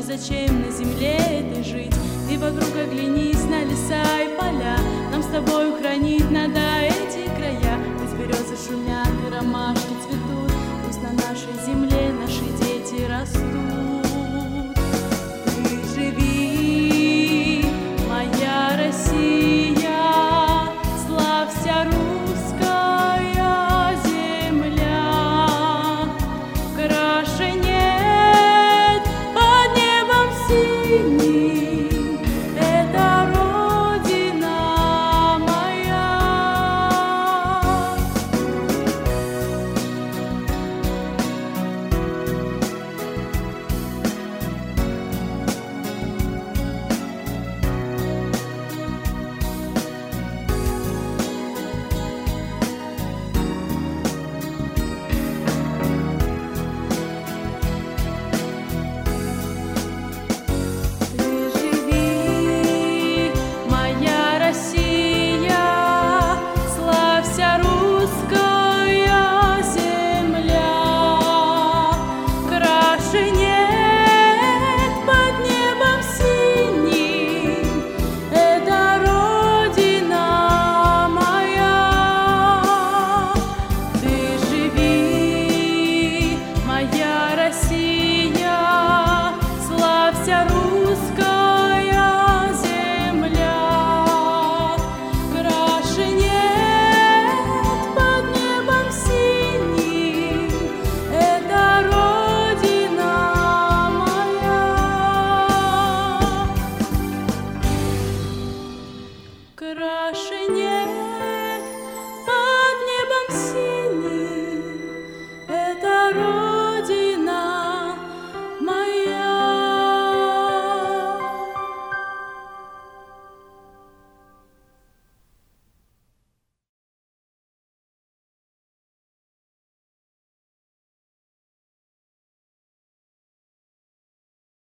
зачем на земле этой жить. Ты вокруг оглянись на леса и поля, нам с тобою хранить надо эти края. Пусть березы шумят и ромашки цветут, пусть на нашей земле наши дети растут. Ты живи, моя Россия, славься русская земля. Краше нет под небом синим, это Родина моя. Краше нет.